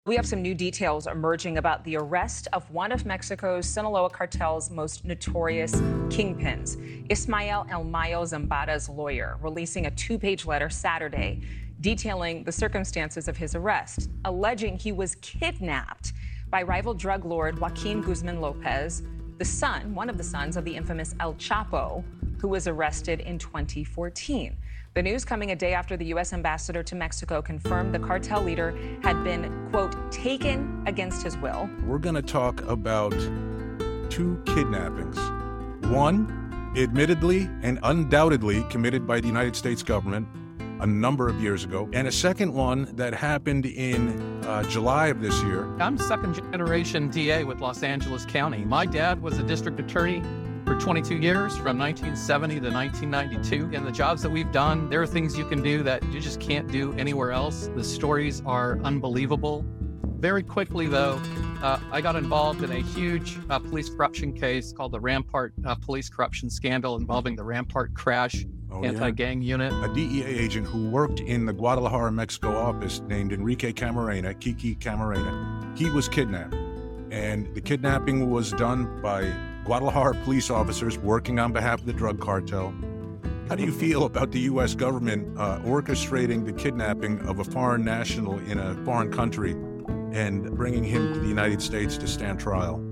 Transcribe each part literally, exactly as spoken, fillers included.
We have some new details emerging about the arrest of one of Mexico's Sinaloa cartel's most notorious kingpins, Ismael El Mayo Zambada's lawyer, releasing a two page letter Saturday detailing the circumstances of his arrest, alleging he was kidnapped by rival drug lord Joaquin Guzman Lopez, the son, one of the sons of the infamous El Chapo, who was arrested in twenty fourteen. The news coming a day after the U S ambassador to Mexico confirmed the cartel leader had been, quote, taken against his will. We're going to talk about two kidnappings. One, admittedly and undoubtedly committed by the United States government a number of years ago, and a second one that happened in uh, July of this year. I'm second generation D A with Los Angeles County. My dad was a district attorney for twenty-two years, from nineteen seventy to nineteen ninety-two. And the jobs that we've done, there are things you can do that you just can't do anywhere else. The stories are unbelievable. Very quickly, though, uh, I got involved in a huge uh, police corruption case called the Rampart uh, Police Corruption Scandal involving the Rampart Crash Oh, anti-gang yeah. unit. A D E A agent who worked in the Guadalajara, Mexico office named Enrique Camarena, Kiki Camarena, he was kidnapped. And the kidnapping was done by Guadalajara police officers working on behalf of the drug cartel. How do you feel about the U S government uh, orchestrating the kidnapping of a foreign national in a foreign country and bringing him to the United States to stand trial?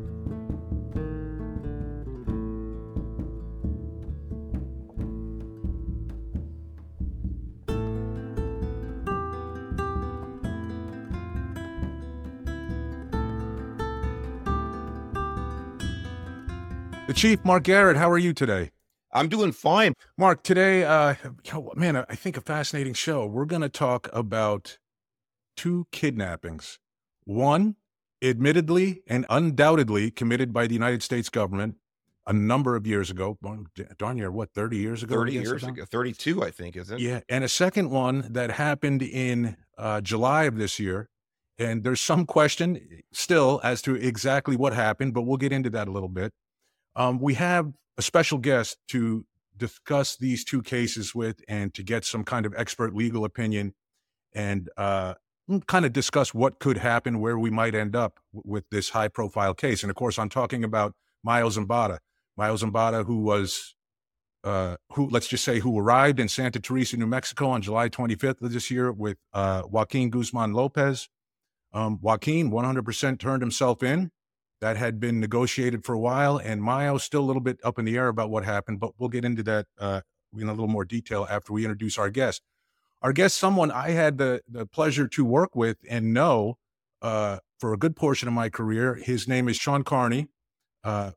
The Chief, Mark Garrett, how are you today? I'm doing fine. Mark, today, uh, you know, man, I think a fascinating show. We're going to talk about two kidnappings. One, admittedly and undoubtedly committed by the United States government a number of years ago. Darn near, what, thirty years ago? thirty years ago, thirty-two, I think, isn't it? Yeah, and a second one that happened in uh, July of this year. And there's some question still as to exactly what happened, but we'll get into that a little bit. Um, we have a special guest to discuss these two cases with and to get some kind of expert legal opinion and uh, kind of discuss what could happen, where we might end up w- with this high profile case. And of course, I'm talking about Mayo Zambada. Mayo Zambada, who was, uh, who let's just say, who arrived in Santa Teresa, New Mexico on July twenty-fifth of this year with uh, Joaquin Guzman Lopez. Um, Joaquin one hundred percent turned himself in. That had been negotiated for a while, and Mayo's still a little bit up in the air about what happened, but we'll get into that uh, in a little more detail after we introduce our guest. Our guest, someone I had the, the pleasure to work with and know uh, for a good portion of my career. His name is Sean Carney, uh,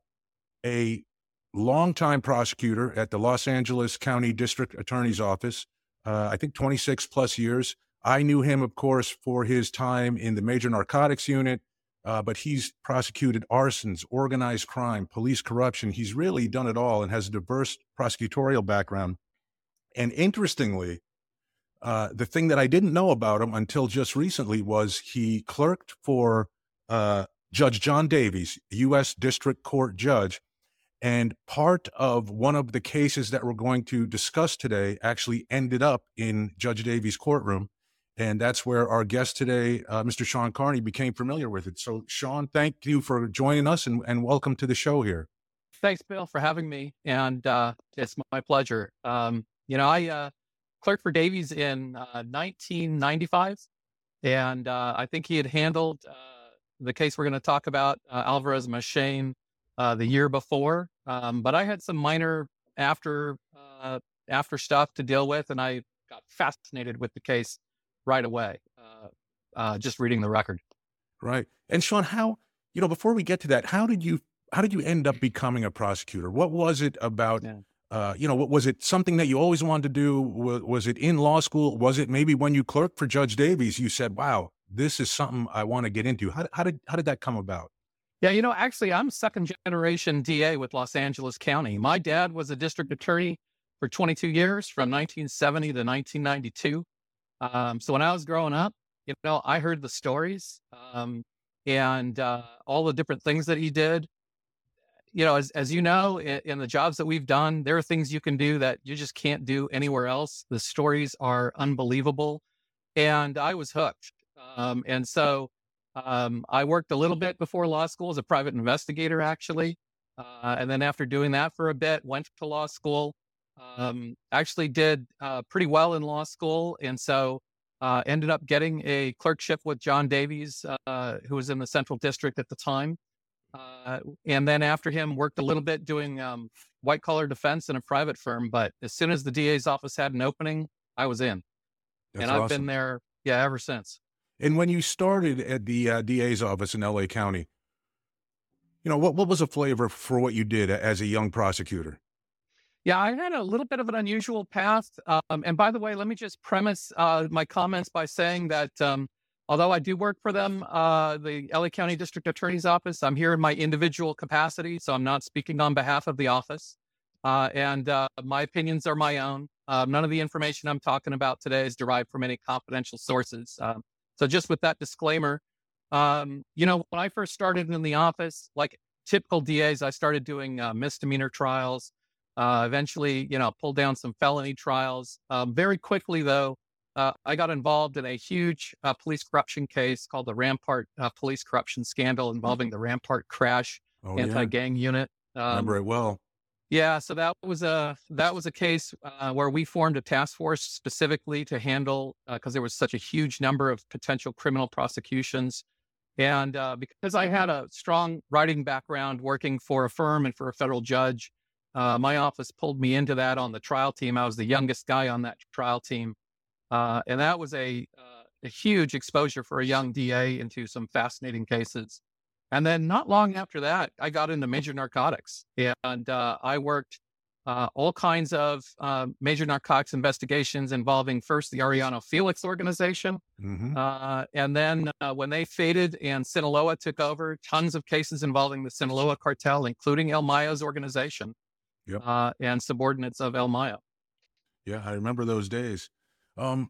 a longtime prosecutor at the Los Angeles County District Attorney's Office, uh, I think twenty-six plus years. I knew him, of course, for his time in the Major Narcotics Unit, Uh, but he's prosecuted arsons, organized crime, police corruption. He's really done it all and has a diverse prosecutorial background. And interestingly, uh, the thing that I didn't know about him until just recently was he clerked for uh, Judge John Davies, U S District Court judge. And part of one of the cases that we're going to discuss today actually ended up in Judge Davies' courtroom. And that's where our guest today, uh, Mister Sean Carney, became familiar with it. So, Sean, thank you for joining us and, and welcome to the show here. Thanks, Bill, for having me. And uh, it's my pleasure. Um, you know, I uh, clerked for Davies in uh, nineteen ninety-five. And uh, I think he had handled uh, the case we're going to talk about, uh, Alvarez Machine, uh, the year before. Um, but I had some minor after uh, after stuff to deal with. And I got fascinated with the case right away, uh, uh, just reading the record. Right. And Sean, how, you know, before we get to that, how did you, how did you end up becoming a prosecutor? What was it about, Yeah. uh, you know, what was it something that you always wanted to do? Was, was it in law school? Was it maybe when you clerked for Judge Davies, you said, wow, this is something I want to get into? How, how did, how did that come about? Yeah, you know, actually, I'm second generation D A with Los Angeles County. My dad was a district attorney for twenty-two years, from nineteen seventy to nineteen ninety-two. Um, so when I was growing up, you know, I heard the stories um, and uh, all the different things that he did. You know, as as you know, in, in the jobs that we've done, there are things you can do that you just can't do anywhere else. The stories are unbelievable, and I was hooked. Um, and so Um, I worked a little bit before law school as a private investigator, actually. Uh, and then after doing that for a bit, went to law school. Um, actually did uh, pretty well in law school. And so uh, ended up getting a clerkship with John Davies, uh, who was in the Central District at the time. Uh, and then after him, worked a little bit doing um, white collar defense in a private firm. But as soon as the D A's office had an opening, I was in. That's And I've awesome. been there, yeah, ever since. And when you started at the uh, D A's office in L A County, you know, what, what was the flavor for what you did as a young prosecutor? Yeah, I had a little bit of an unusual path. Um, and by the way, let me just premise uh, my comments by saying that um, although I do work for them, uh, the L A County District Attorney's Office, I'm here in my individual capacity, so I'm not speaking on behalf of the office. Uh, and uh, my opinions are my own. Uh, none of the information I'm talking about today is derived from any confidential sources. Um, so just with that disclaimer, um, you know, when I first started in the office, like typical D As, I started doing uh, misdemeanor trials. Uh, eventually, you know, pulled down some felony trials. Um, very quickly, though, uh, I got involved in a huge uh, police corruption case called the Rampart uh, police corruption scandal involving the Rampart crash Oh, yeah. anti-gang unit. Um, Remember it well. yeah, so that was a that was a case uh, where we formed a task force specifically to handle because there was such a huge number of potential criminal prosecutions. And uh, because I had a strong writing background working for a firm and for a federal judge, uh, my office pulled me into that on the trial team. I was the youngest guy on that trial team. Uh, and that was a, uh, a huge exposure for a young D A into some fascinating cases. And then not long after that, I got into major narcotics. And uh, I worked uh, all kinds of uh, major narcotics investigations involving first the Arellano Felix organization. Mm-hmm. Uh, and then uh, when they faded and Sinaloa took over, tons of cases involving the Sinaloa cartel, including El Mayo's organization. Yep. Uh, and subordinates of El Mayo. Yeah, I remember those days. Um,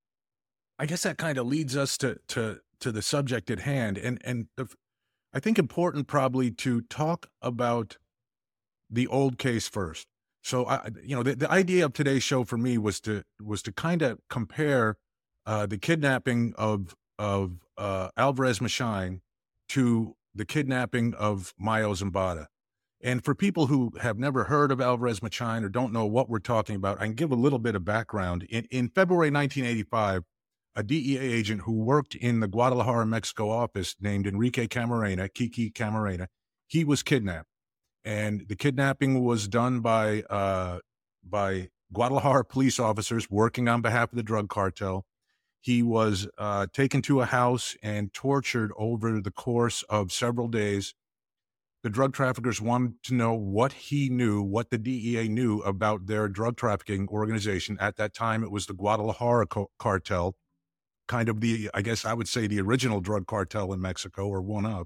I guess that kind of leads us to to to the subject at hand, and and the, I think important probably to talk about the old case first. So I, you know, the, the idea of today's show for me was to was to kind of compare uh, the kidnapping of of uh, Alvarez Machine to the kidnapping of Mayo Zambada. And for people who have never heard of Alvarez Machine or don't know what we're talking about, I can give a little bit of background. In, in February nineteen eighty-five, a D E A agent who worked in the Guadalajara, Mexico office named Enrique Camarena, Kiki Camarena, he was kidnapped. And the kidnapping was done by uh, by Guadalajara police officers working on behalf of the drug cartel. He was uh, taken to a house and tortured over the course of several days. The drug traffickers wanted to know what he knew, what the D E A knew about their drug trafficking organization. At that time, it was the Guadalajara co- cartel, kind of the, I guess I would say the original drug cartel in Mexico, or one of.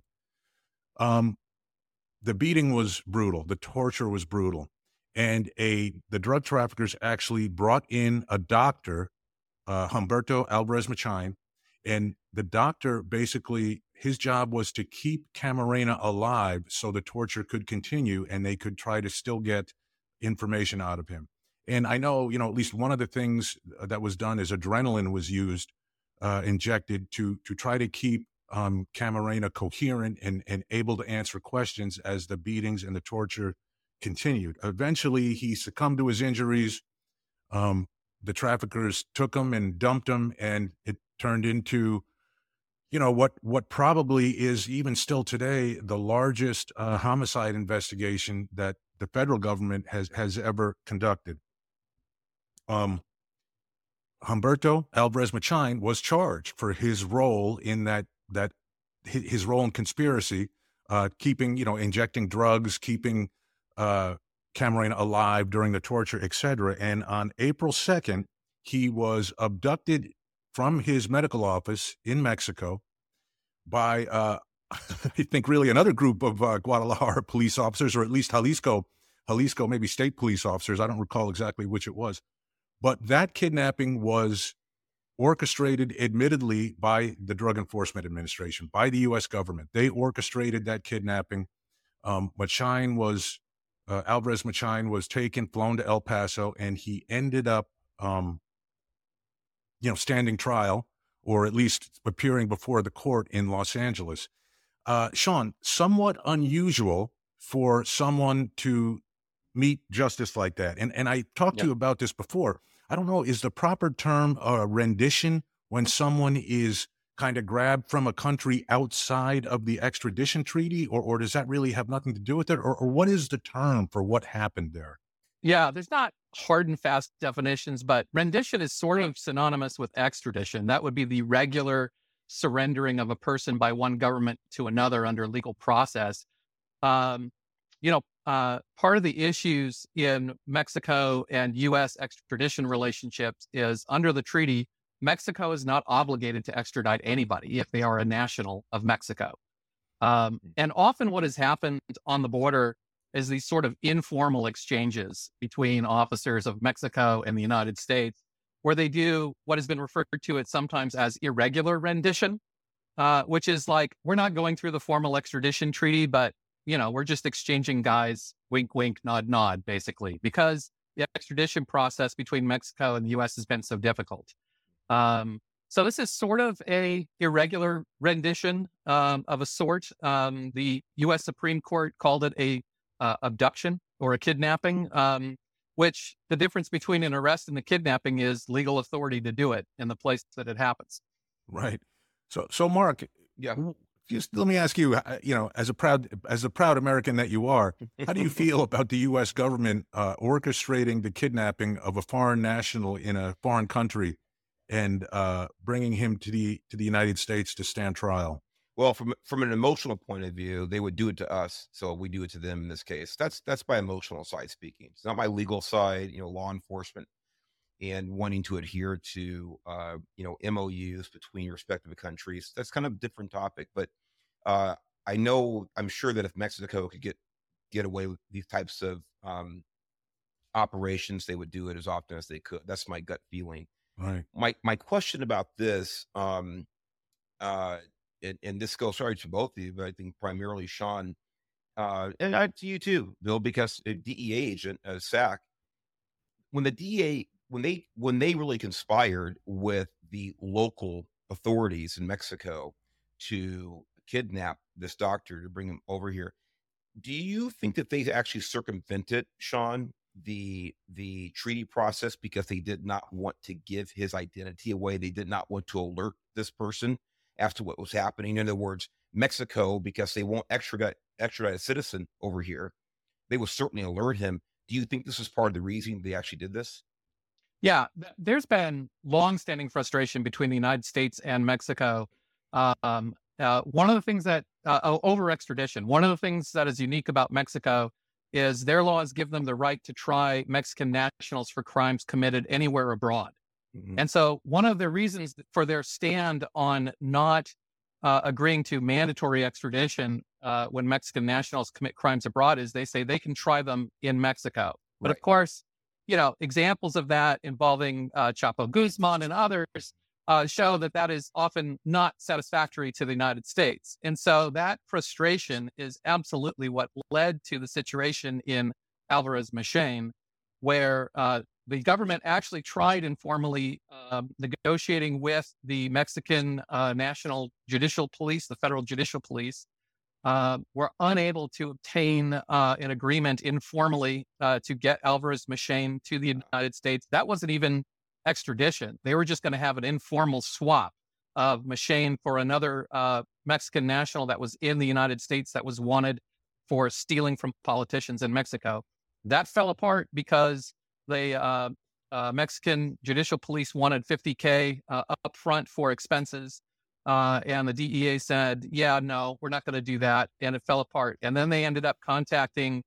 Um, the beating was brutal. The torture was brutal. And a the drug traffickers actually brought in a doctor, uh, Humberto Alvarez Machine, and the doctor basically, his job was to keep Camarena alive so the torture could continue and they could try to still get information out of him. And I know, you know, at least one of the things that was done is adrenaline was used, uh, injected to to try to keep um, Camarena coherent and, and able to answer questions as the beatings and the torture continued. Eventually, he succumbed to his injuries. Um, the traffickers took him and dumped him, and it turned into, you know, what what probably is even still today the largest uh, homicide investigation that the federal government has has ever conducted. Um, Humberto Alvarez Machine was charged for his role in that that his role in conspiracy, uh, keeping, you know, injecting drugs, keeping uh, Camarena alive during the torture, et cetera. And on April second, he was abducted from his medical office in Mexico by, uh, I think, really another group of uh, Guadalajara police officers, or at least Jalisco, Jalisco, maybe state police officers. I don't recall exactly which it was. But that kidnapping was orchestrated, admittedly, by the Drug Enforcement Administration, by the U S government. They orchestrated that kidnapping. Um, Machine was, uh, Alvarez Machine was taken, flown to El Paso, and he ended up, um, you know, standing trial, or at least appearing before the court in Los Angeles. Uh, Sean, somewhat unusual for someone to meet justice like that. And and I talked Yeah. to you about this before. I don't know, is the proper term uh, rendition when someone is kind of grabbed from a country outside of the extradition treaty, or, or does that really have nothing to do with it? Or, or what is the term for what happened there? Yeah, there's not hard and fast definitions, but rendition is sort of synonymous with extradition. That would be the regular surrendering of a person by one government to another under legal process. Um, you know, uh, part of the issues in Mexico and U S extradition relationships is under the treaty, Mexico is not obligated to extradite anybody if they are a national of Mexico. Um, and often what has happened on the border is these sort of informal exchanges between officers of Mexico and the United States, where they do what has been referred to it sometimes as irregular rendition, uh, which is like, we're not going through the formal extradition treaty, but, you know, we're just exchanging guys, wink, wink, nod, nod, basically, because the extradition process between Mexico and the U S has been so difficult. Um, so this is sort of a irregular rendition um, of a sort. Um, the U S Supreme Court called it a uh, abduction or a kidnapping, um, which the difference between an arrest and a kidnapping is legal authority to do it in the place that it happens. Right. So, so Mark, Yeah. just let me ask you, uh, you know, as a proud, as a proud American that you are, how do you feel about the U S government uh, orchestrating the kidnapping of a foreign national in a foreign country and uh, bringing him to the to the United States to stand trial? Well, from from an emotional point of view, they would do it to us, so we do it to them in this case. That's that's my emotional side speaking. It's not my legal side, you know, law enforcement and wanting to adhere to uh, you know, M O Us between respective countries. That's kind of a different topic, but uh, I know I'm sure that if Mexico could get get away with these types of um, operations, they would do it as often as they could. That's my gut feeling. Right. My my question about this. Um, uh, and, and this goes sorry to both of you, but I think primarily Sean, uh, and I, to you too, Bill, because a D E A agent, uh, S A C, when the D E A, when they, when they really conspired with the local authorities in Mexico to kidnap this doctor to bring him over here, do you think that they actually circumvented, Sean, the the treaty process because they did not want to give his identity away? They did not want to alert this person as to what was happening. In other words, Mexico, because they won't extradite extradite a citizen over here, they will certainly alert him. Do you think this is part of the reason they actually did this? Yeah, th- there's been longstanding frustration between the United States and Mexico. Um, uh, one of the things that uh, o- over extradition, one of the things that is unique about Mexico is their laws give them the right to try Mexican nationals for crimes committed anywhere abroad. Mhm. And so one of the reasons for their stand on not uh, agreeing to mandatory extradition uh, when Mexican nationals commit crimes abroad is they say they can try them in Mexico. But of Right. course, you know, examples of that involving uh, Chapo Guzman and others uh, show that that is often not satisfactory to the United States. And so that frustration is absolutely what led to the situation in Alvarez Machain, where uh, the government actually tried informally uh, negotiating with the Mexican uh, National Judicial Police, the Federal Judicial Police, uh, were unable to obtain uh, an agreement informally uh, to get Alvarez Machain to the United States. That wasn't even extradition. They were just going to have an informal swap of Machain for another uh, Mexican national that was in the United States that was wanted for stealing from politicians in Mexico. That fell apart because the uh, uh, Mexican Judicial Police wanted fifty K uh, upfront for expenses. Uh, and the D E A said, yeah, no, we're not going to do that. And it fell apart. And then they ended up contacting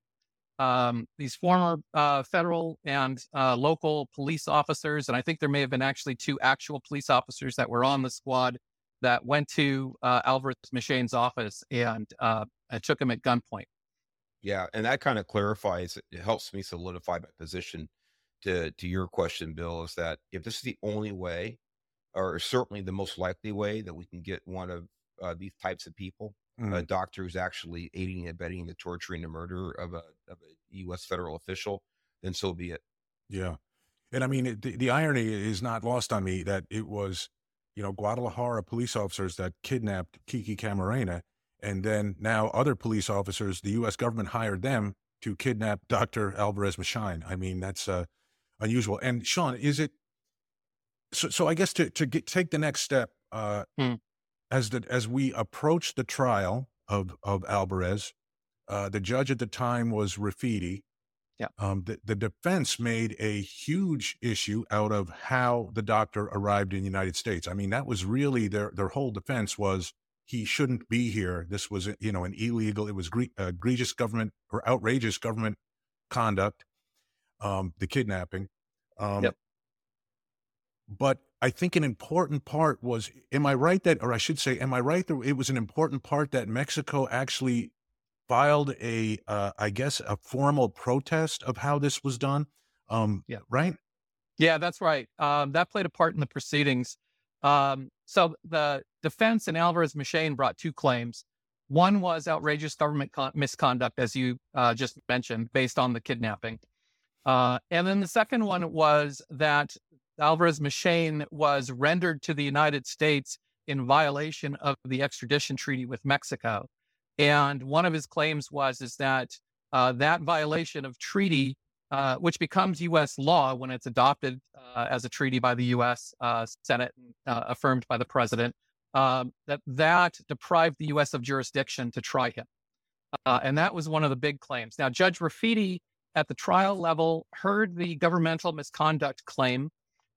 um, these former uh, federal and uh, local police officers. And I think there may have been actually two actual police officers that were on the squad that went to uh, Alvarez Machain's office and uh, took him at gunpoint. Yeah, and that kind of clarifies, it helps me solidify my position to to your question, Bill, is that if this is the only way, or certainly the most likely way that we can get one of uh, these types of people, Mm. a doctor who's actually aiding and abetting the torture and the murder of a of a U S federal official, then so be it. Yeah. And I mean, it, the, the irony is not lost on me that it was you know, Guadalajara police officers that kidnapped Kiki Camarena, and then now other police officers, the U S government hired them to kidnap Doctor Alvarez Machain. I mean, that's uh, unusual. And Sean, is it so? So I guess to to get, take the next step, uh, Hmm. as the as we approach the trial of of Alvarez, uh, the judge at the time was Rafidi. Yeah. Um, the, the defense made a huge issue out of how the doctor arrived in the United States. I mean, that was really their their whole defense was he shouldn't be here. This was, you know, an illegal, it was gre- uh, egregious government or outrageous government conduct, um, the kidnapping. Um, Yep. But I think an important part was, am I right that, or I should say, am I right that it was an important part that Mexico actually filed a, uh, I guess, a formal protest of how this was done? Um, Yeah. Right? Yeah, that's right. Um, that played a part in the proceedings. Um, so the defense in Alvarez Machain brought two claims. One was outrageous government con- misconduct, as you uh, just mentioned, based on the kidnapping. Uh, and then the second one was that Alvarez Machain was rendered to the United States in violation of the extradition treaty with Mexico. And one of his claims was is that uh, that violation of treaty, uh, which becomes U S law when it's adopted uh, as a treaty by the U S uh, Senate, uh, affirmed by the president, um, that that deprived the U S of jurisdiction to try him. Uh, and that was one of the big claims. Now, Judge Rafidi at the trial level heard the governmental misconduct claim,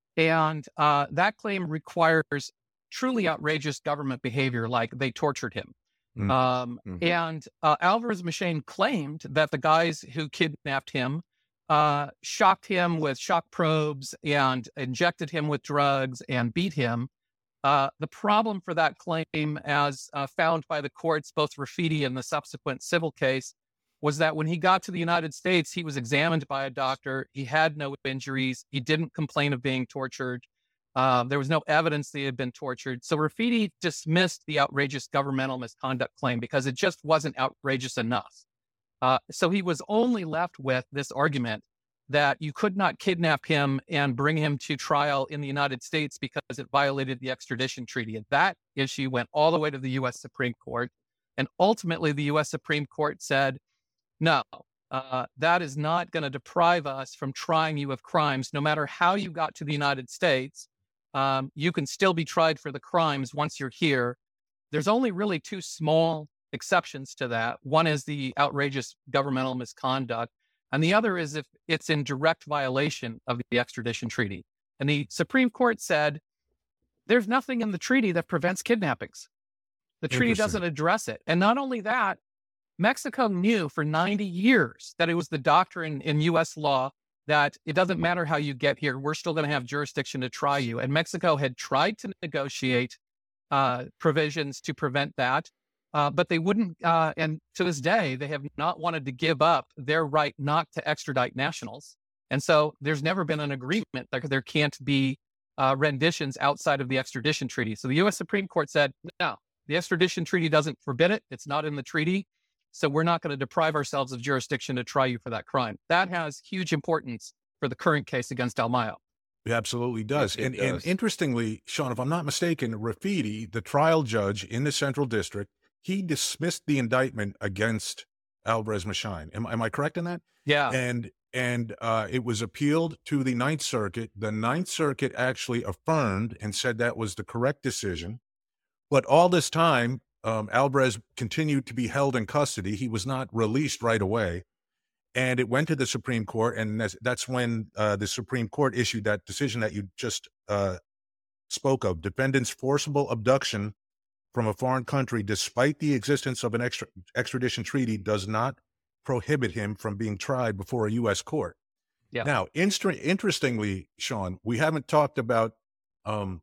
and uh, that claim requires truly outrageous government behavior, like they tortured him. Mm. Um, Mhm. And uh, Alvarez Machain claimed that the guys who kidnapped him uh, shocked him with shock probes and injected him with drugs and beat him. Uh, the problem for that claim, as uh, found by the courts, both Rafidi and the subsequent civil case, was that when he got to the United States, he was examined by a doctor. He had no injuries. He didn't complain of being tortured. Uh, there was no evidence that he had been tortured. So Rafidi dismissed the outrageous governmental misconduct claim because it just wasn't outrageous enough. Uh, so he was only left with this argument that you could not kidnap him and bring him to trial in the United States because it violated the extradition treaty. And that issue went all the way to the U S Supreme Court. And ultimately, the U S Supreme Court said, no, uh, that is not going to deprive us from trying you of crimes. No matter how you got to the United States, um, you can still be tried for the crimes once you're here. There's only really two small exceptions to that. One is the outrageous governmental misconduct, and the other is if it's in direct violation of the extradition treaty. And the Supreme Court said, there's nothing in the treaty that prevents kidnappings. The treaty Interesting. doesn't address it. And not only that, Mexico knew for ninety years that it was the doctrine in U S law that it doesn't matter how you get here, we're still going to have jurisdiction to try you. And Mexico had tried to negotiate uh, provisions to prevent that. Uh, but they wouldn't, uh, and to this day, they have not wanted to give up their right not to extradite nationals. And so there's never been an agreement that there can't be uh, renditions outside of the extradition treaty. So the U S Supreme Court said, no, the extradition treaty doesn't forbid it. It's not in the treaty. So we're not going to deprive ourselves of jurisdiction to try you for that crime. That has huge importance for the current case against Del Mayo. It absolutely does. It- it and, and does. interestingly, Sean, if I'm not mistaken, Rafidi, the trial judge in the Central District, he dismissed the indictment against Alvarez Machain. Am, am I correct in that? Yeah. And and uh, it was appealed to the Ninth Circuit. The Ninth Circuit actually affirmed and said that was the correct decision. But all this time, um, Alvarez continued to be held in custody. He was not released right away. And it went to the Supreme Court, and that's, that's when uh, the Supreme Court issued that decision that you just uh, spoke of. Defendant's forcible abduction from a foreign country, despite the existence of an extra, extradition treaty, does not prohibit him from being tried before a U S court. Yeah. Now, inst- interestingly, Sean, we haven't talked about um,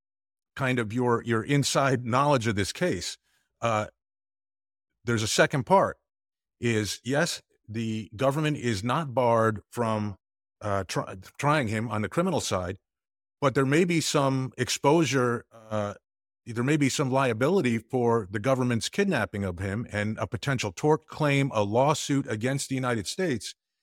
kind of your your inside knowledge of this case. Uh, there's a second part. Is yes, the government is not barred from uh, try, trying him on the criminal side, but there may be some exposure. Uh, there may be some liability for the government's kidnapping of him and a potential tort claim, a lawsuit against the United States.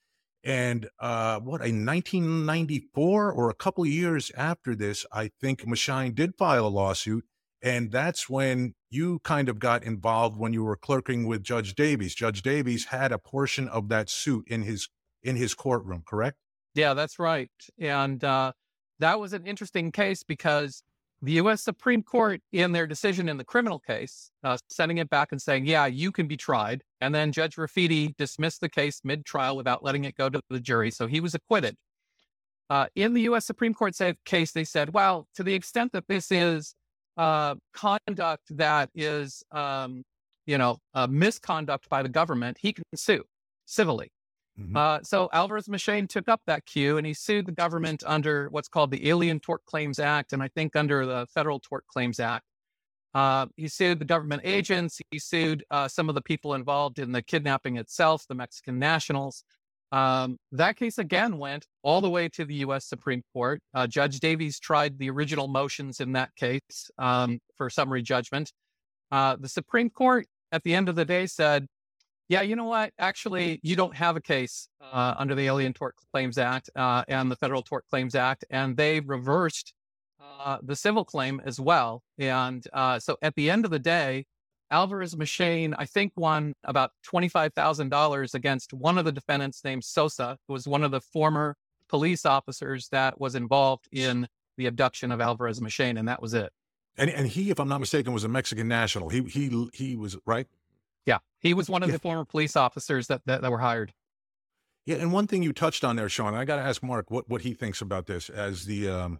And uh, what, in nineteen ninety-four or a couple of years after this, I think Mashine did file a lawsuit. And that's when you kind of got involved when you were clerking with Judge Davies. Judge Davies had a portion of that suit in his in his courtroom, correct? Yeah, that's right. And uh, that was an interesting case because the U S Supreme Court, in their decision in the criminal case, uh, sending it back and saying, yeah, you can be tried. And then Judge Rafiti dismissed the case mid-trial without letting it go to the jury. So he was acquitted. Uh, in the U S Supreme Court case, they said, well, to the extent that this is uh, conduct that is, um, you know, uh, misconduct by the government, he can sue civilly. Mm-hmm. Uh, so Alvarez Machine took up that cue and he sued the government under what's called the Alien Tort Claims Act, and I think under the Federal Tort Claims Act. Uh, he sued the government agents. He sued uh, some of the people involved in the kidnapping itself, the Mexican nationals. Um, that case again went all the way to the U S Supreme Court. Uh, Judge Davies tried the original motions in that case um, for summary judgment. Uh, the Supreme Court, at the end of the day, said, yeah, you know what? Actually, you don't have a case uh, under the Alien Tort Claims Act uh, and the Federal Tort Claims Act, and they reversed uh, the civil claim as well. And uh, so at the end of the day, Alvarez Machine, I think, won about twenty-five thousand dollars against one of the defendants named Sosa, who was one of the former police officers that was involved in the abduction of Alvarez Machine, and that was it. And and he, if I'm not mistaken, was a Mexican national. He he he was, right? Yeah, he was one of Yeah. the former police officers that, that, that were hired. Yeah, and one thing you touched on there, Sean, I got to ask Mark what, what he thinks about this as the um,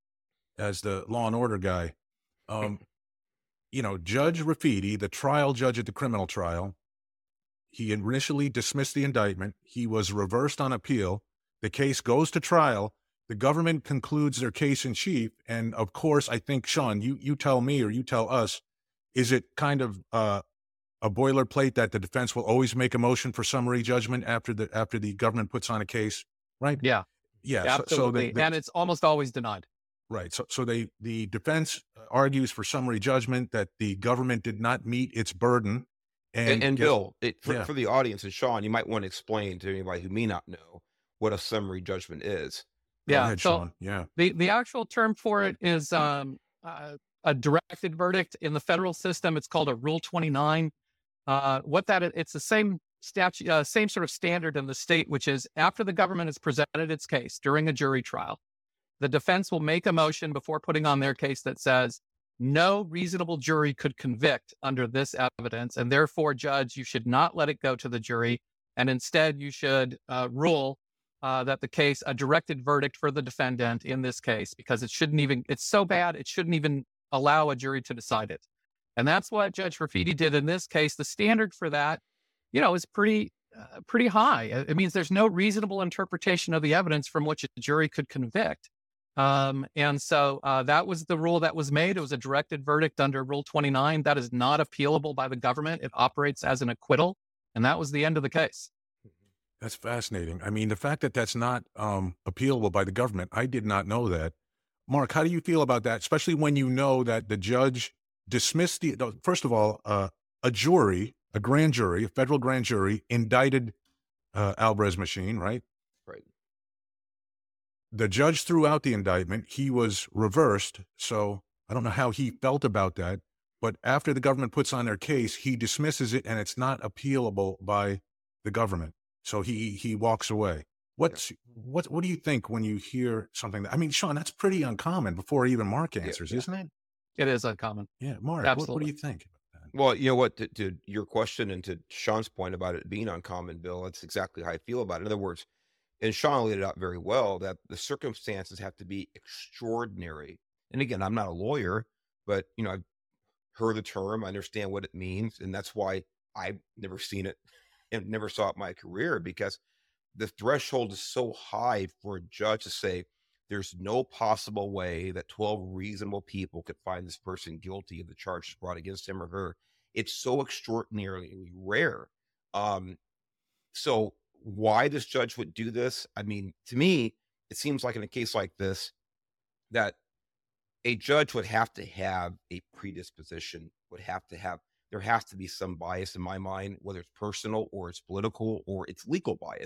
as the law and order guy. Um, you know, Judge Rafiti, the trial judge at the criminal trial, he initially dismissed the indictment. He was reversed on appeal. The case goes to trial. The government concludes their case in chief, and of course, I think, Sean, you you tell me or you tell us, is it kind of uh, a boilerplate that the defense will always make a motion for summary judgment after the after the government puts on a case, right? Yeah, Yeah. So, absolutely. so they, they, and it's almost always denied. right. So so they the defense argues for summary judgment that the government did not meet its burden. And, And, and guess- Bill, it, for, yeah. for the audience, and Sean, you might want to explain to anybody who may not know what a summary judgment is. Go Yeah. ahead, so Sean. Yeah. the, the actual term for it is um, uh, a directed verdict. In the federal system, it's called a Rule twenty-nine. Uh, what that is, it's the same statute, uh, same sort of standard in the state, which is after the government has presented its case during a jury trial, the defense will make a motion before putting on their case that says, no reasonable jury could convict under this evidence, and therefore, judge, you should not let it go to the jury, and instead you should uh, rule uh, that the case, a directed verdict for the defendant in this case, because it shouldn't even, it's so bad, it shouldn't even allow a jury to decide it. And that's what Judge Rafiti did in this case. The standard for that, you know, is pretty, uh, pretty high. It means there's no reasonable interpretation of the evidence from which a jury could convict. Um, and so uh, that was the rule that was made. It was a directed verdict under Rule twenty-nine. That is not appealable by the government. It operates as an acquittal. And that was the end of the case. That's fascinating. I mean, the fact that that's not um, appealable by the government, I did not know that. Mark, how do you feel about that, especially when you know that the judge dismissed the, first of all, uh, a jury, a grand jury, a federal grand jury indicted uh, Alvarez Machine, right? Right. The judge threw out the indictment. He was reversed. So I don't know how he felt about that. But after the government puts on their case, he dismisses it and it's not appealable by the government. So he he walks away. What's what what do you think when you hear something that, I mean, Sean, that's pretty uncommon before even Mark answers, yeah. isn't it? It is uncommon. Yeah, Mark, what, what do Absolutely. you think? Well, you know what, to, to your question and to Sean's point about it being uncommon, Bill, that's exactly how I feel about it. In other words, and Sean laid it out very well, that the circumstances have to be extraordinary. And again, I'm not a lawyer, but, you know, I've heard the term, I understand what it means. And that's why I've never seen it and never saw it in my career, because the threshold is so high for a judge to say, there's no possible way that twelve reasonable people could find this person guilty of the charges brought against him or her. It's so extraordinarily rare. Um, so why this judge would do this? I mean, to me, it seems like in a case like this, that a judge would have to have a predisposition, would have to have, there has to be some bias in my mind, whether it's personal or it's political or it's legal bias.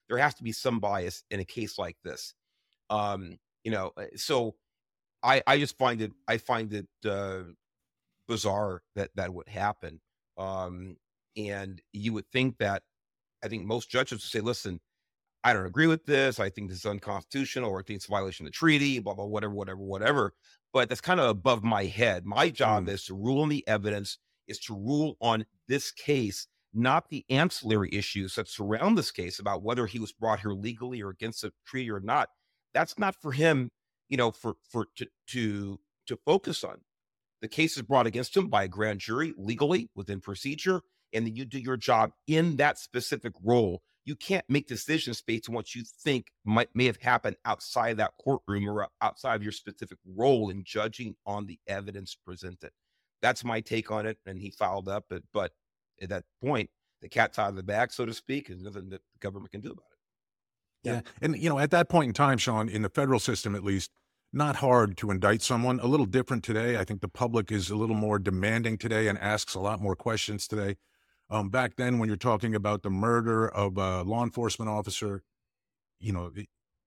there has to be some bias in a case like this. Um, you know, uh, so I, I just find it, I find it uh, bizarre that that would happen. Um, and you would think that, I think most judges would say, listen, I don't agree with this. I think this is unconstitutional, or I think it's a violation of the treaty, blah, blah, whatever, whatever, whatever. But that's kind of above my head. My job Mm. is to rule on the evidence, is to rule on this case, not the ancillary issues that surround this case about whether he was brought here legally or against the treaty or not. That's not for him, you know, for, for, to, to, to focus on. The case is brought against him by a grand jury legally within procedure, and then you do your job in that specific role. You can't make decisions based on what you think might may have happened outside that courtroom or outside of your specific role in judging on the evidence presented. That's my take on it. And he fouled up, but, but at that point, the cat's out of the bag, so to speak, and nothing that the government can do about it. Yeah. And, you know, at that point in time, Sean, in the federal system, at least, not hard to indict someone. A little different today. I think the public is a little more demanding today and asks a lot more questions today. Um, back then, when you're talking about the murder of a law enforcement officer, you know, the,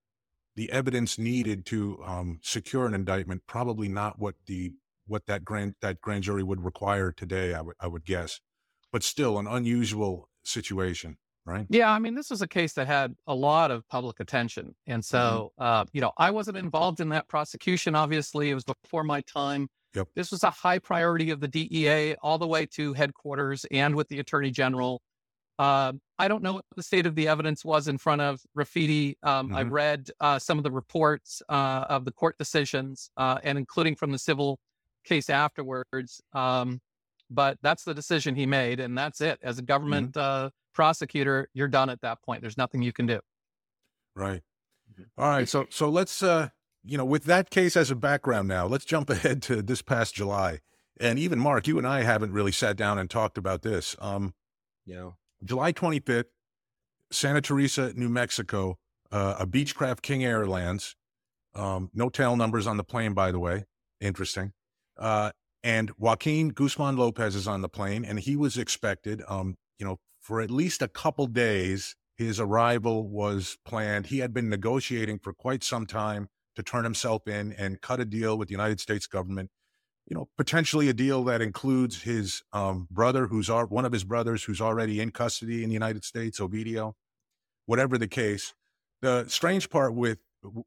the evidence needed to um, secure an indictment, probably not what the what that grand that grand jury would require today, I would I would guess, but still an unusual situation, right? Yeah, I mean, this was a case that had a lot of public attention. And so, mm-hmm. uh, you know, I wasn't involved in that prosecution, obviously. It was before my time. Yep. This was a high priority of the D E A all the way to headquarters and with the Attorney General. Uh, I don't know what the state of the evidence was in front of Rafiti. Um, Mm-hmm. I've read uh, some of the reports uh, of the court decisions, uh, and including from the civil case afterwards. Um, but that's the decision he made, and that's it. As a government mm-hmm. uh, prosecutor, you're done at that point. There's nothing you can do. Right. All right. So, so let's, uh, you know, with that case as a background now, let's jump ahead to this past July. And even Mark, you and I haven't really sat down and talked about this. Um, you know, July twenty-fifth, Santa Teresa, New Mexico, uh, a Beechcraft King Airlines, um, no tail numbers on the plane, by the way. Interesting. Uh, and Joaquin Guzman Lopez is on the plane, and he was expected, um, you know, for at least a couple days. His arrival was planned. He had been negotiating for quite some time to turn himself in and cut a deal with the United States government, you know, potentially a deal that includes his um, brother, who's our, one of his brothers who's already in custody in the United States, Ovidio. Whatever the case, the strange part with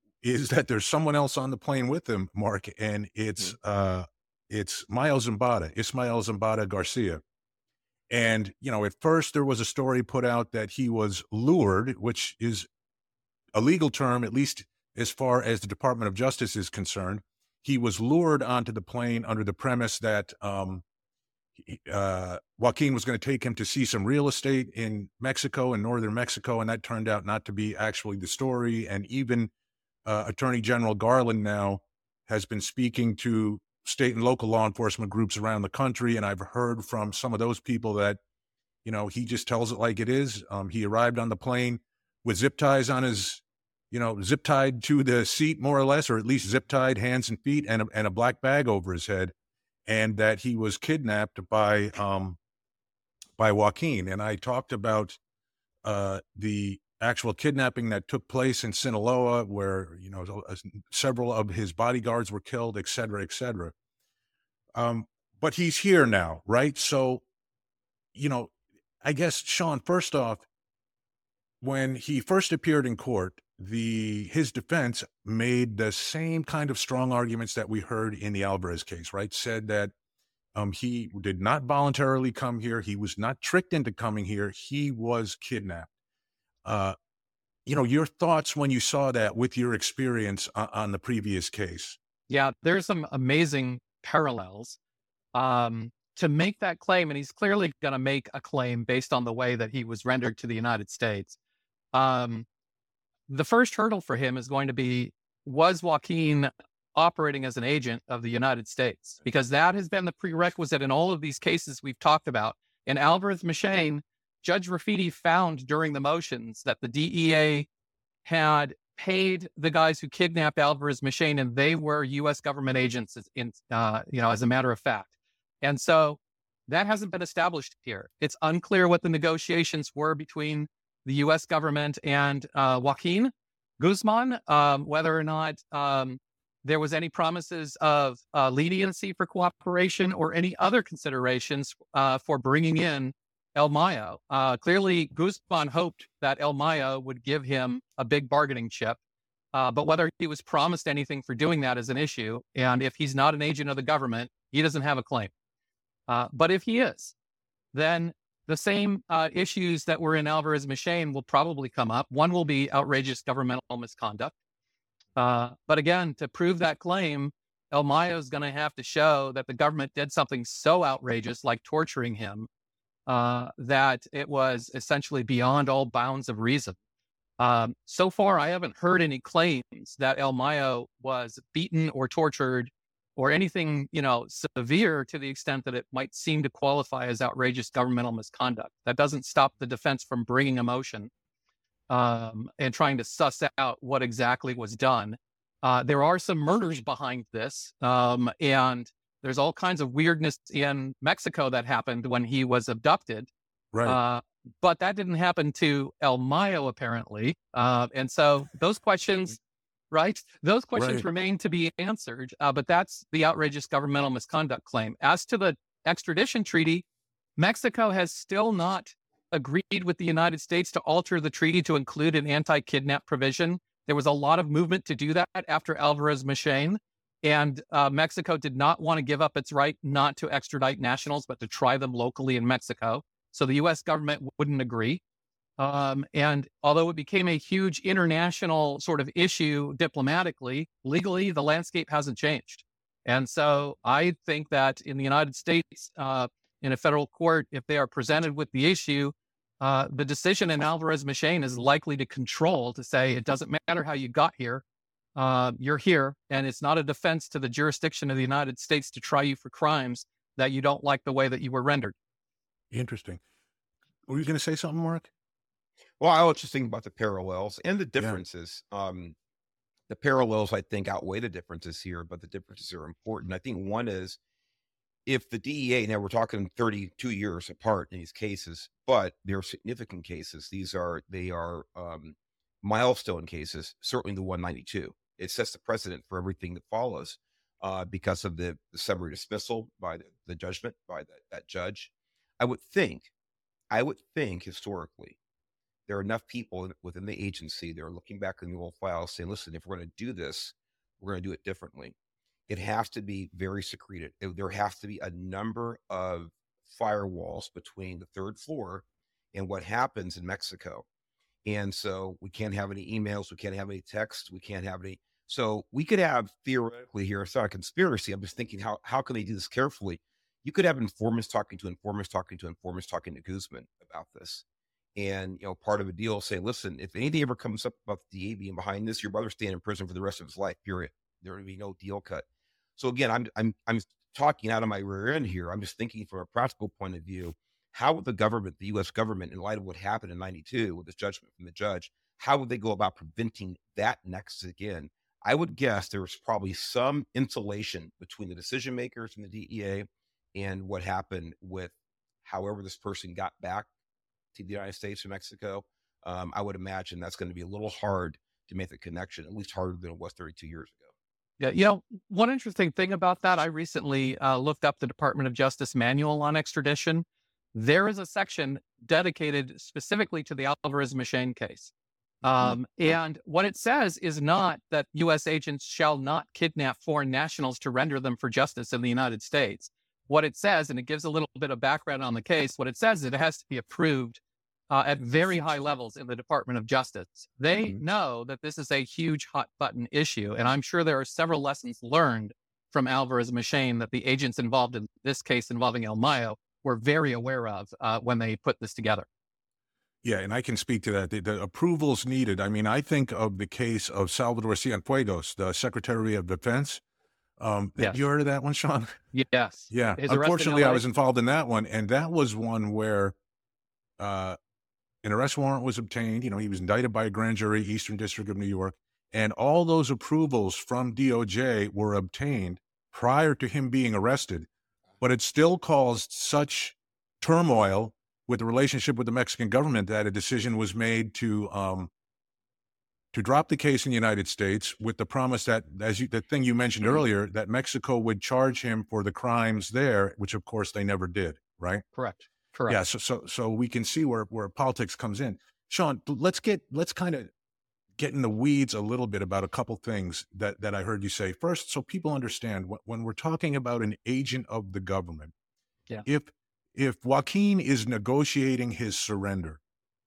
is that there's someone else on the plane with him, Mark, and it's uh, it's Miles Zambada, Ismael Zambada Garcia. And, you know, at first there was a story put out that he was lured, which is a legal term, at least as far as the Department of Justice is concerned. He was lured onto the plane under the premise that um, uh, Joaquin was going to take him to see some real estate in Mexico, in northern Mexico, and that turned out not to be actually the story. And even uh, Attorney General Garland now has been speaking to state and local law enforcement groups around the country. And I've heard from some of those people that, you know, he just tells it like it is. Um, he arrived on the plane with zip ties on his, you know, zip tied to the seat more or less, or at least zip tied hands and feet, and a, and a black bag over his head, and that he was kidnapped by, um, by Joaquin. And I talked about uh, the actual kidnapping that took place in Sinaloa, where, you know, several of his bodyguards were killed, et cetera, et cetera. Um, but he's here now, right? So, you know, I guess, Sean, first off, when he first appeared in court, the his defense made the same kind of strong arguments that we heard in the Alvarez case, right? Said that um, he did not voluntarily come here. He was not tricked into coming here. He was kidnapped. Uh, you know, your thoughts when you saw that with your experience on, on the previous case? Yeah, there's some amazing parallels um, to make that claim. And he's clearly going to make a claim based on the way that he was rendered to the United States. Um, the first hurdle for him is going to be, was Joaquin operating as an agent of the United States? Because that has been the prerequisite in all of these cases we've talked about. In Alvarez Machain, Judge Rafiti found during the motions that the D E A had paid the guys who kidnapped Alvarez Machain, and they were U S government agents, in, uh, you know, as a matter of fact. And so that hasn't been established here. It's unclear what the negotiations were between the U S government and uh, Joaquin Guzman, um, whether or not um, there was any promises of uh, leniency for cooperation or any other considerations uh, for bringing in El Mayo. Uh, clearly, Guzman hoped that El Mayo would give him a big bargaining chip, uh, but whether he was promised anything for doing that is an issue. And if he's not an agent of the government, he doesn't have a claim. Uh, but if he is, then the same uh, issues that were in Alvarez Machain will probably come up. One will be outrageous governmental misconduct. Uh, but again, to prove that claim, El Mayo is going to have to show that the government did something so outrageous, like torturing him, uh, that it was essentially beyond all bounds of reason. Um, so far, I haven't heard any claims that El Mayo was beaten or tortured or anything, you know, severe to the extent that it might seem to qualify as outrageous governmental misconduct. That doesn't stop the defense from bringing a motion um, and trying to suss out what exactly was done. Uh, there are some murders behind this, um, and there's all kinds of weirdness in Mexico that happened when he was abducted. Right. Uh, but that didn't happen to El Mayo, apparently. Uh, and so those questions... Right. Those questions Right. remain to be answered, uh, but that's the outrageous governmental misconduct claim. As to the extradition treaty, Mexico has still not agreed with the United States to alter the treaty to include an anti-kidnap provision. There was a lot of movement to do that after Alvarez Machain, and uh, Mexico did not want to give up its right not to extradite nationals, but to try them locally in Mexico. So the U S government wouldn't agree. Um, and although it became a huge international sort of issue diplomatically, legally, the landscape hasn't changed. And so I think that in the United States, uh, in a federal court, if they are presented with the issue, uh, the decision in Alvarez Machain is likely to control, to say, it doesn't matter how you got here, uh, you're here, and it's not a defense to the jurisdiction of the United States to try you for crimes that you don't like the way that you were rendered. Interesting. Were you going to say something, Mark? Well, I was just thinking about the parallels and the Yeah. differences. Um, the parallels, I think, outweigh the differences here, but the differences are important. I think one is if the D E A, now we're talking thirty-two years apart in these cases, but they're significant cases. These are, they are um, milestone cases, certainly the one ninety-two. It sets the precedent for everything that follows uh, because of the, the summary dismissal by the, the judgment by that, that judge. I would think, I would think historically, there are enough people within the agency that are looking back in the old files saying, listen, if we're going to do this, we're going to do it differently. It has to be very secreted. It- there has to be a number of firewalls between the third floor and what happens in Mexico. And so we can't have any emails. We can't have any texts. We can't have any. So we could have theoretically here, it's not a conspiracy. I'm just thinking, how, how can they do this carefully? You could have informants talking to informants, talking to informants, talking to Guzman about this. And, you know, part of a deal saying, listen, if anything ever comes up about the D A being behind this, your brother's staying in prison for the rest of his life, period. There will be no deal cut. So again, I'm, I'm, I'm talking out of my rear end here. I'm just thinking from a practical point of view, how would the government, the U S government, in light of what happened in ninety-two with this judgment from the judge, how would they go about preventing that next again? I would guess there was probably some insulation between the decision makers and the D E A and what happened with however this person got back to the United States or Mexico. Um, I would imagine that's going to be a little hard to make the connection, at least harder than it was thirty-two years ago. Yeah, you know, one interesting thing about that, I recently uh, looked up the Department of Justice manual on extradition. There is a section dedicated specifically to the Alvarez Machain case. Um, and what it says is not that U S agents shall not kidnap foreign nationals to render them for justice in the United States. What it says, and it gives a little bit of background on the case, what it says is it has to be approved uh, at very high levels in the Department of Justice. They Mhm. know that this is a huge hot button issue, and I'm sure there are several lessons learned from Alvarez Machain that the agents involved in this case involving El Mayo were very aware of uh, when they put this together. Yeah, and I can speak to that. The, the approvals needed. I mean, I think of the case of Salvador Cienfuegos, the Secretary of Defense. Um, Yes. Have you heard of that one, Sean? Yes. Yeah. His arrest in Unfortunately, I L A. was involved in that one, and that was one where uh, an arrest warrant was obtained. You know, he was indicted by a grand jury, Eastern District of New York, and all those approvals from D O J were obtained prior to him being arrested. But it still caused such turmoil with the relationship with the Mexican government that a decision was made to um, to drop the case in the United States with the promise that, as you, the thing you mentioned earlier, that Mexico would charge him for the crimes there, which of course they never did, right? Correct. Correct. Yeah. So, so, so we can see where, where politics comes in. Sean, let's get, let's kind of get in the weeds a little bit about a couple things that, that I heard you say. First, so people understand, when, when we're talking about an agent of the government, yeah. if, if Joaquin is negotiating his surrender,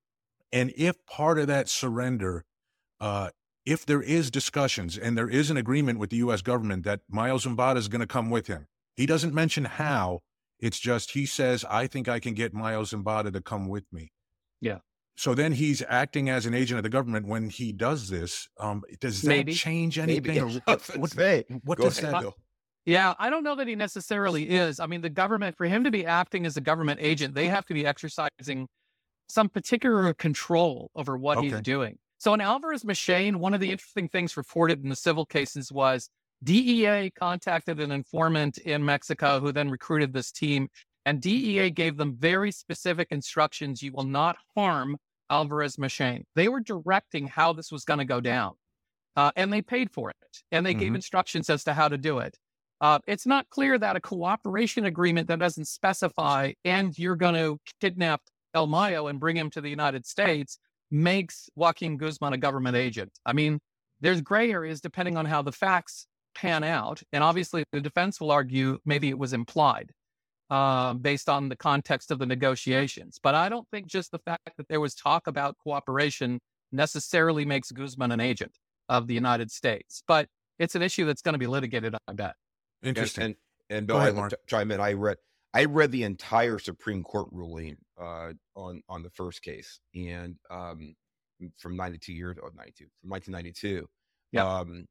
and if part of that surrender, Uh, if there is discussions and there is an agreement with the U S government that Mayo Zambada is going to come with him, he doesn't mention how. It's just he says, I think I can get Mayo Zambada to come with me. Yeah. So then he's acting as an agent of the government when he does this. Um, does that Maybe. change anything? Maybe. Or what what, Hey, what go does ahead, that Bill. Yeah, I don't know that he necessarily is. I mean, the government, for him to be acting as a government agent, they have to be exercising some particular control over what Okay. he's doing. So in Alvarez Machain, one of the interesting things reported in the civil cases was D E A contacted an informant in Mexico who then recruited this team, and D E A gave them very specific instructions. You will not harm Alvarez Machain. They were directing how this was going to go down, uh, and they paid for it, and they gave Mhm. instructions as to how to do it. Uh, it's not clear that a cooperation agreement that doesn't specify, and you're going to kidnap El Mayo and bring him to the United States, makes Joaquin Guzman a government agent. I mean, there's gray areas depending on how the facts pan out. And obviously the defense will argue maybe it was implied uh, based on the context of the negotiations. But I don't think just the fact that there was talk about cooperation necessarily makes Guzman an agent of the United States. But it's an issue that's going to be litigated, I bet. Interesting. And, and, and Bill, Go ahead, I Mark. will chime in. I read, I read the entire Supreme Court ruling uh, on on the first case, and um, from ninety-two years, or ninety-two, from nineteen ninety-two, Yep. um,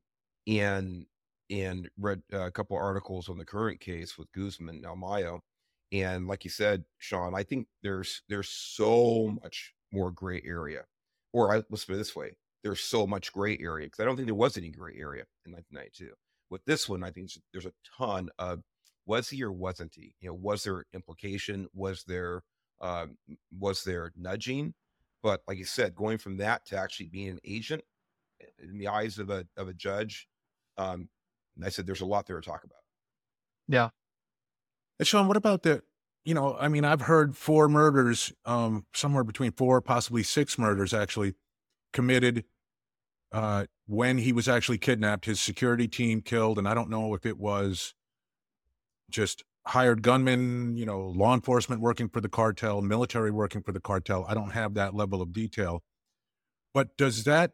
and and read a couple articles on the current case with Guzman and El Mayo, and like you said, Sean, I think there's there's so much more gray area, or I, let's put it this way, there's so much gray area because I don't think there was any gray area in nineteen ninety-two. With this one, I think there's a ton of was he or wasn't he? You know, was there implication? Was there um, was there nudging? But like you said, going from that to actually being an agent in the eyes of a of a judge, um, and I said there's a lot there to talk about. Yeah. And Sean, what about the, you know, I mean, I've heard four murders, um, somewhere between four, possibly six murders actually committed uh, when he was actually kidnapped, his security team killed. And I don't know if it was just hired gunmen, you know, law enforcement working for the cartel, military working for the cartel. I don't have that level of detail. But does that,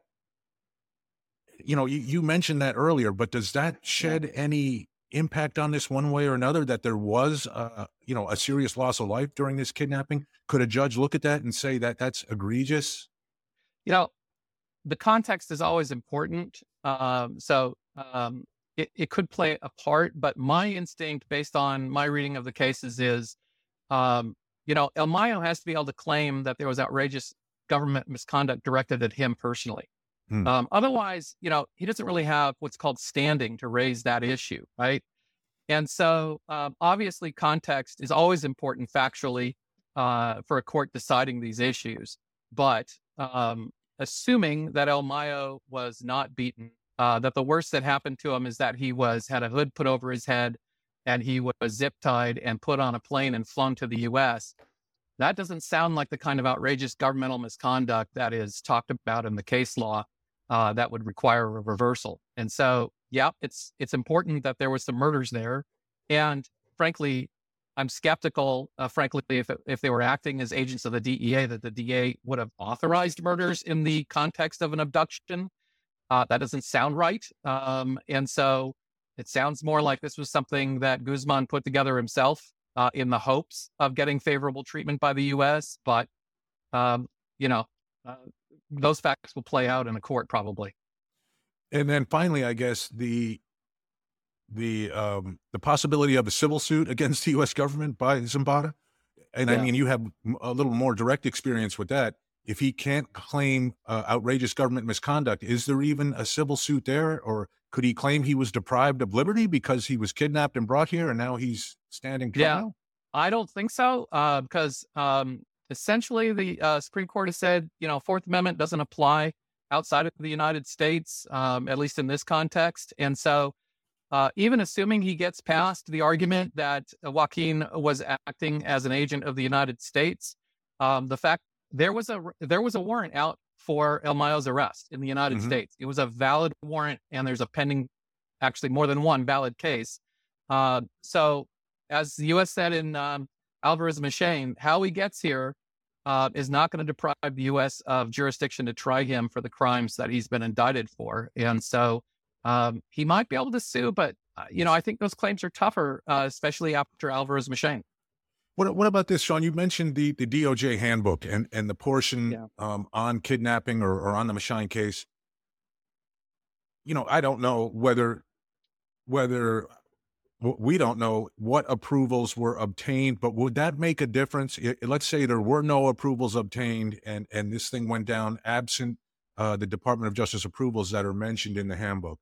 you know, you, you mentioned that earlier, but does that shed any impact on this one way or another, that there was, uh, you know, a serious loss of life during this kidnapping? Could a judge look at that and say that that's egregious? You know, the context is always important. Um, so um, it, it could play a part, but my instinct based on my reading of the cases is, um, you know, El Mayo has to be able to claim that there was outrageous government misconduct directed at him personally. Hmm. Um, otherwise, you know, he doesn't really have what's called standing to raise that issue, right? And so um, obviously context is always important factually uh, for a court deciding these issues. But um, assuming that El Mayo was not beaten, uh, that the worst that happened to him is that he was had a hood put over his head and he was zip tied and put on a plane and flown to the U S. That doesn't sound like the kind of outrageous governmental misconduct that is talked about in the case law uh, that would require a reversal. And so, yeah, it's it's important that there was some murders there. And frankly, I'm skeptical, uh, frankly, if if they were acting as agents of the D E A, that the D E A would have authorized murders in the context of an abduction. Uh, that doesn't sound right. Um, and so it sounds more like this was something that Guzman put together himself uh, in the hopes of getting favorable treatment by the U S. But, um, you know, uh, those facts will play out in a court probably. And then finally, I guess the the um, the possibility of a civil suit against the U S government by Zambada. And Yeah. I mean, you have a little more direct experience with that. If he can't claim uh, outrageous government misconduct, is there even a civil suit there? Or could he claim he was deprived of liberty because he was kidnapped and brought here and now he's standing trial? Yeah. I don't think so, uh, because um, essentially the uh, Supreme Court has said, you know, Fourth Amendment doesn't apply outside of the United States, um, at least in this context. And so uh, even assuming he gets past the argument that Joaquin was acting as an agent of the United States, um, the fact there was a there was a warrant out for El Mayo's arrest in the United Mhm. States. It was a valid warrant, and there's a pending, actually more than one valid case. Uh, so as the U S said in um, Alvarez Machain, how he gets here uh, is not going to deprive the U S of jurisdiction to try him for the crimes that he's been indicted for. And so um, he might be able to sue, but, uh, you know, I think those claims are tougher, uh, especially after Alvarez Machain. What what about this, Sean? You mentioned the, the D O J handbook and, and the portion Yeah. um, on kidnapping or, or on the Machain case. You know, I don't know whether whether w- we don't know what approvals were obtained, but would that make a difference? I- let's say there were no approvals obtained, and and this thing went down absent uh, the Department of Justice approvals that are mentioned in the handbook.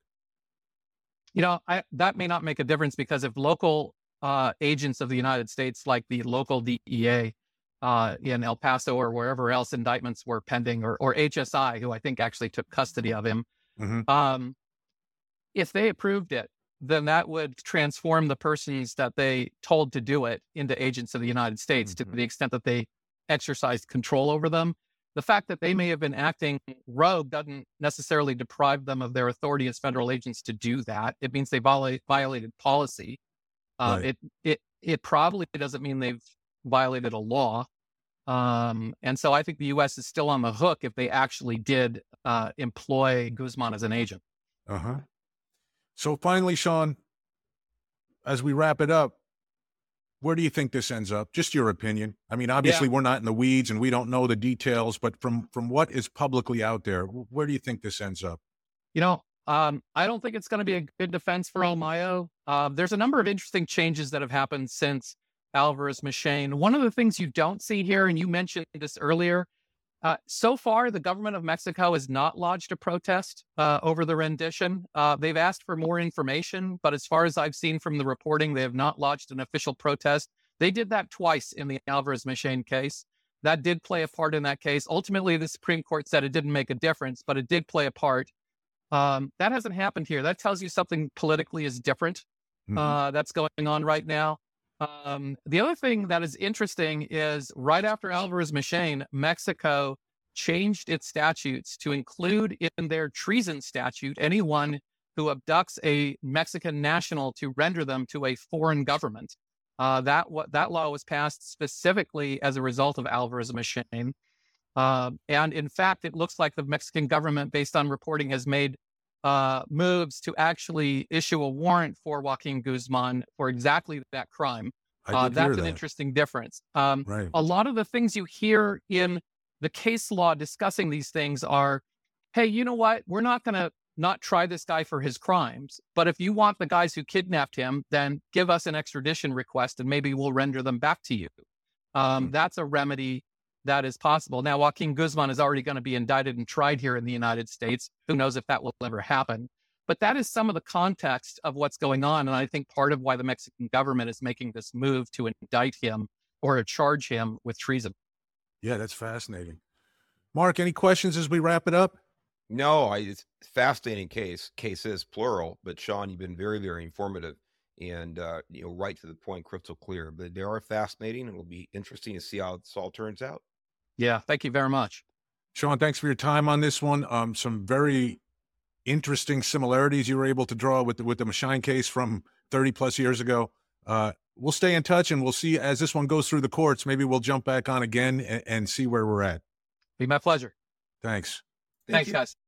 You know, I, that may not make a difference because if local uh, agents of the United States, like the local D E A uh, in El Paso or wherever else indictments were pending, or, or H S I, who I think actually took custody of him, Mm-hmm. um, if they approved it, then that would transform the persons that they told to do it into agents of the United States Mhm. to the extent that they exercised control over them. The fact that they may have been acting rogue doesn't necessarily deprive them of their authority as federal agents to do that. It means they violate, violated policy. Uh, Right. it it it probably doesn't mean they've violated a law. Um, and so I think the U S is still on the hook if they actually did uh, employ Guzman as an agent. Uh-huh. So finally, Sean, as we wrap it up, where do you think this ends up? Just your opinion. I mean, obviously we're not in the weeds and we don't know the details, but from from what is publicly out there, wh- where do you think this ends up? You know, um, I don't think it's going to be a good defense for El Mayo. Uh, there's a number of interesting changes that have happened since Alvarez Machain. One of the things you don't see here, and you mentioned this earlier, uh, so far the government of Mexico has not lodged a protest uh, over the rendition. Uh, they've asked for more information, but as far as I've seen from the reporting, they have not lodged an official protest. They did that twice in the Alvarez Machain case. That did play a part in that case. Ultimately, the Supreme Court said it didn't make a difference, but it did play a part. Um, that hasn't happened here. That tells you something politically is different Mhm. uh, that's going on right now. Um, the other thing that is interesting is right after Alvarez Machain, Mexico changed its statutes to include in their treason statute anyone who abducts a Mexican national to render them to a foreign government. Uh, that what that law was passed specifically as a result of Alvarez Machain. Uh, and in fact, it looks like the Mexican government, based on reporting, has made uh, moves to actually issue a warrant for Joaquin Guzman for exactly that crime. I Uh, did hear that's an that. interesting difference. Um, Right. a lot of the things you hear in the case law discussing these things are, hey, you know what? We're not going to not try this guy for his crimes, but if you want the guys who kidnapped him, then give us an extradition request and maybe we'll render them back to you. Um, Hmm. That's a remedy that is possible. Now, Joaquin Guzman is already going to be indicted and tried here in the United States. Who knows if that will ever happen? But that is some of the context of what's going on. And I think part of why the Mexican government is making this move to indict him or charge him with treason. Yeah, that's fascinating. Mark, any questions as we wrap it up? No, I, it's a fascinating case. Cases plural, but Sean, you've been very, very informative and uh, you know, right to the point, crystal clear. But they are fascinating, and it'll be interesting to see how this all turns out. Yeah, thank you very much. Sean, thanks for your time on this one. Um, some very interesting similarities you were able to draw with the, with the Machain case from thirty plus years ago. Uh, we'll stay in touch and we'll see as this one goes through the courts. Maybe we'll jump back on again and, and see where we're at. Be my pleasure. Thanks. Thank Thanks, you. guys.